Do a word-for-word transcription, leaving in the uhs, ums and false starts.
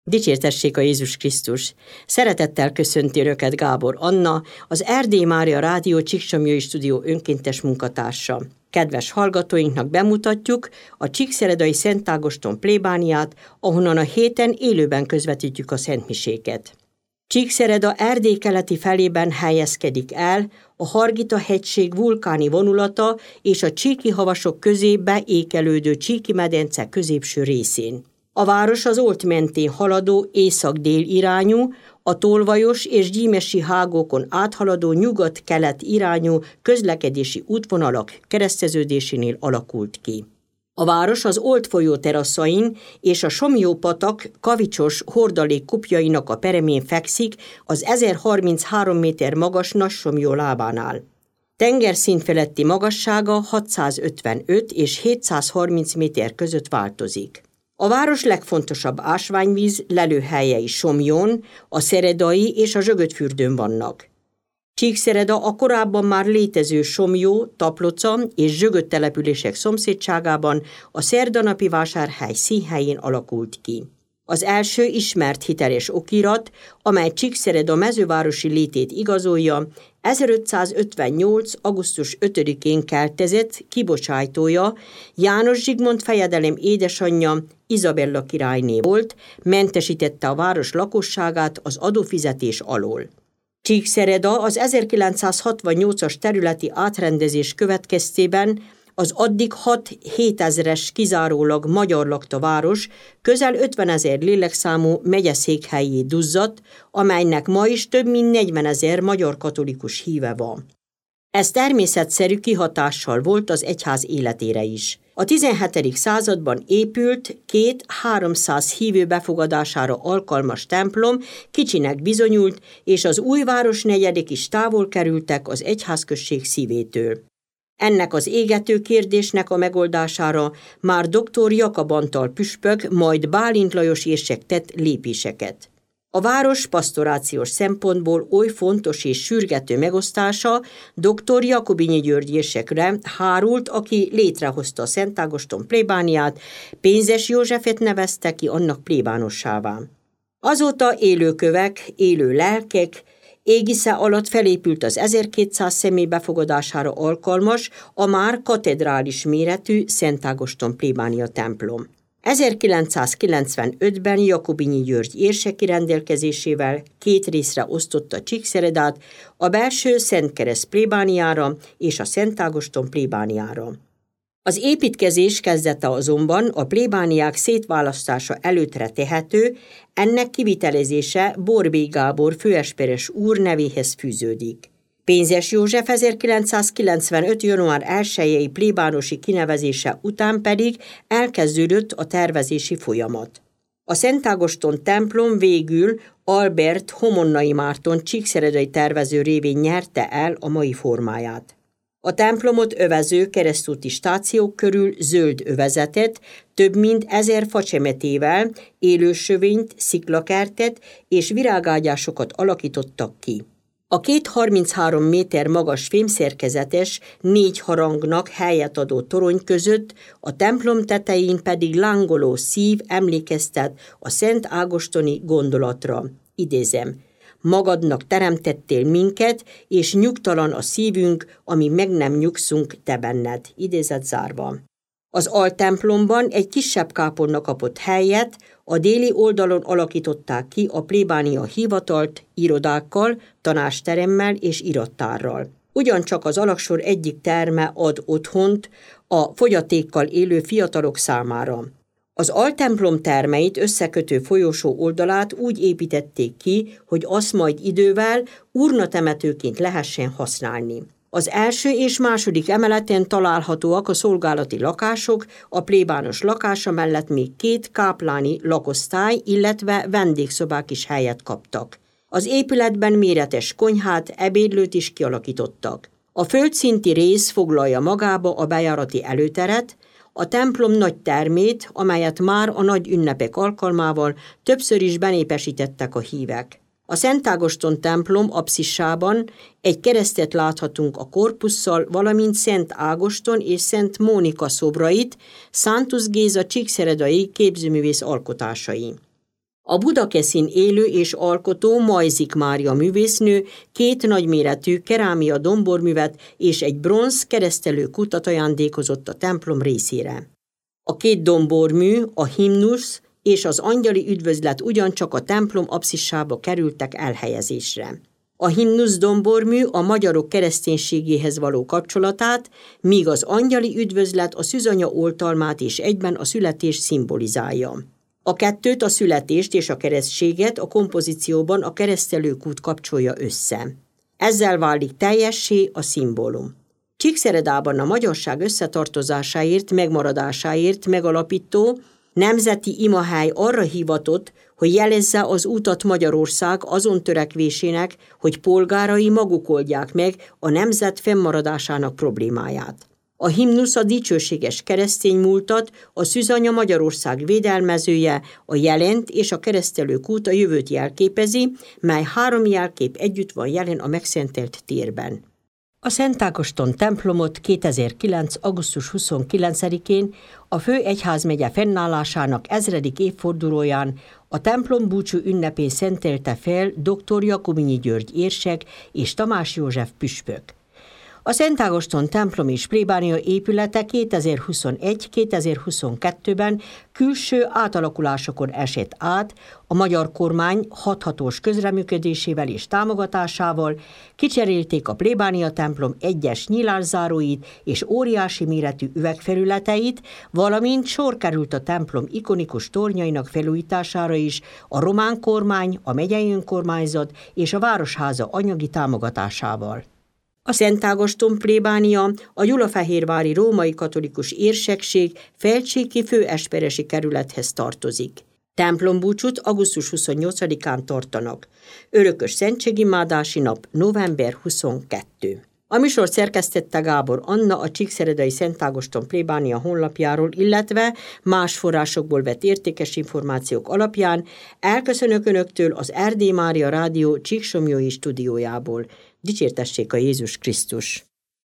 Dicsértessék a Jézus Krisztus! Szeretettel köszönti Önöket Gábor Anna, az Erdély Mária Rádió Csíksomlyai Stúdió önkéntes munkatársa. Kedves hallgatóinknak bemutatjuk a Csíkszeredai Szent Ágoston plébániát, ahonnan a héten élőben közvetítjük a szentmiséket. Csíkszereda Erdély keleti felében helyezkedik el, a Hargita-hegység vulkáni vonulata és a Csíki-havasok közébe ékelődő Csíki-medence középső részén. A város az Olt mentén haladó észak-dél irányú, a tolvajos és gyímesi hágókon áthaladó nyugat-kelet irányú közlekedési útvonalak kereszteződésénél alakult ki. A város az Olt folyó teraszain és a Somlyó-patak kavicsos hordalék kupjainak a peremén fekszik az ezerharminchárom méter magas Nagy-Somlyó lábánál. Tengerszint feletti magassága hatszázötvenöt és hétszázharminc méter között változik. A város legfontosabb ásványvíz lelőhelyei Somlyón, a Szeredai és a Zsögötfürdőn vannak. Csíkszereda a korábban már létező Somlyó, Taploca és Zsögöt települések szomszédságában a Szerdanapi vásárhely színhelyén alakult ki. Az első ismert hiteles okirat, amely Csíkszereda mezővárosi létét igazolja, ezerötszázötvennyolc. augusztus ötödikén keltezett kibocsájtója, János Zsigmond fejedelem édesanyja, Izabella királyné volt, mentesítette a város lakosságát az adófizetés alól. Csíkszereda az ezerkilencszázhatvannyolcas területi átrendezés következtében az addig hat-hétezres kizárólag magyar lakta város közel ötvenezer lélekszámú megyeszékhelyé duzzadt, amelynek ma is több mint negyvenezer magyar katolikus híve van. Ez természetszerű kihatással volt az egyház életére is. A tizenhetedik században épült két háromszáz hívő befogadására alkalmas templom kicsinek bizonyult, és az új városnegyedek is távol kerültek az egyházközség szívétől. Ennek az égető kérdésnek a megoldására már doktor Jakab Antal püspök, majd Bálint Lajos érsek tett lépéseket. A város pasztorációs szempontból oly fontos és sürgető megosztása doktor Jakobinyi György érsekre hárult, aki létrehozta a Szent Ágoston plébániát, Pénzes Józsefet nevezte ki annak plébánossává. Azóta élőkövek, élő lelkek, égisze alatt felépült az ezerkétszáz személy befogadására alkalmas, a már katedrális méretű Szent Ágoston plébánia templom. ezerkilencszázkilencvenötben Jakobinyi György érseki rendelkezésével két részre osztotta Csíkszeredát, a belső Szent Kereszt plébániára és a Szent Ágoston plébániára. Az építkezés kezdete azonban a plébániák szétválasztása előttre tehető, ennek kivitelezése Borbély Gábor főesperes úr nevéhez fűződik. Pénzes József ezerkilencszázkilencvenöt. január elsejei plébánosi kinevezése után pedig elkezdődött a tervezési folyamat. A Szent Ágoston templom végül Albert Homonnai Márton csíkszeredai tervező révén nyerte el a mai formáját. A templomot övező keresztúti stációk körül zöld övezetet, több mint ezer facsemetével, élősövényt, sziklakertet és virágágyásokat alakítottak ki. A két harminchárom méter magas fémszerkezetes, négy harangnak helyet adó torony között, a templom tetején pedig lángoló szív emlékeztet a Szent Ágostoni gondolatra. Idézem: magadnak teremtettél minket, és nyugtalan a szívünk, ami meg nem nyugszunk te benned. Idézet zárva. Az altemplomban egy kisebb kápolna kapott helyet, a déli oldalon alakították ki a plébánia hivatalt irodákkal, tanásteremmel és irattárral. Ugyancsak az alaksor egyik terme ad otthont a fogyatékkal élő fiatalok számára. Az altemplom termeit összekötő folyosó oldalát úgy építették ki, hogy azt majd idővel urnatemetőként lehessen használni. Az első és második emeleten találhatóak a szolgálati lakások, a plébános lakása mellett még két kápláni lakosztály, illetve vendégszobák is helyet kaptak. Az épületben méretes konyhát, ebédlőt is kialakítottak. A földszinti rész foglalja magába a bejárati előteret, a templom nagy termét, amelyet már a nagy ünnepek alkalmával többször is benépesítettek a hívek. A Szent Ágoston templom apszissában egy keresztet láthatunk a korpusszal, valamint Szent Ágoston és Szent Mónika szobrait, Szántusz Géza csíkszeredai képzőművész alkotásai. A Budakeszin élő és alkotó Majzik Mária művésznő két nagyméretű kerámia domborművet és egy bronz keresztelő kutat ajándékozott a templom részére. A két dombormű, a himnusz és az angyali üdvözlet ugyancsak a templom apszisába kerültek elhelyezésre. A himnusz dombormű a magyarok kereszténységéhez való kapcsolatát, míg az angyali üdvözlet a szűzanya oltalmát és egyben a születést szimbolizálja. A kettőt, a születést és a keresztséget a kompozícióban a keresztelőkút kapcsolja össze. Ezzel válik teljessé a szimbólum. Csíkszeredában a magyarság összetartozásáért, megmaradásáért megalapító nemzeti imahely arra hivatott, hogy jelezze az utat Magyarország azon törekvésének, hogy polgárai maguk oldják meg a nemzet fennmaradásának problémáját. A himnusz a dicsőséges keresztény múltat, a szűzanya Magyarország védelmezője, a jelent és a keresztelőkút a jövőt jelképezi, mely három jelkép együtt van jelen a megszentelt térben. A Szent Ágoston templomot kétezer-kilenc. augusztus huszonkilencedikén a Főegyházmegye fennállásának ezredik évfordulóján a templom búcsú ünnepén szentelte fel dr. Jakobinyi György érsek és Tamás József püspök. A Szent Ágoston templom és plébánia épülete kétezer-huszonegy kétezer-huszonkettőben külső átalakulásokon esett át, a magyar kormány hathatós közreműködésével és támogatásával kicserélték a plébánia templom egyes nyílászáróit és óriási méretű üvegfelületeit, valamint sor került a templom ikonikus tornyainak felújítására is a román kormány, a megyei önkormányzat és a városháza anyagi támogatásával. A Szent Ágoston plébánia a gyulafehérvári római katolikus érsekség felcsíki főesperesi kerülethez tartozik. Templombúcsút augusztus huszonnyolcadikán tartanak. Örökös szentségimádási nap november huszonkettő. A műsor szerkesztette Gábor Anna a Csíkszeredai Szent Ágoston plébánia honlapjáról, illetve más forrásokból vett értékes információk alapján. Elköszönök Önöktől az Erdély Mária Rádió Csíksomlyói stúdiójából. Dicsértessék a Jézus Krisztus!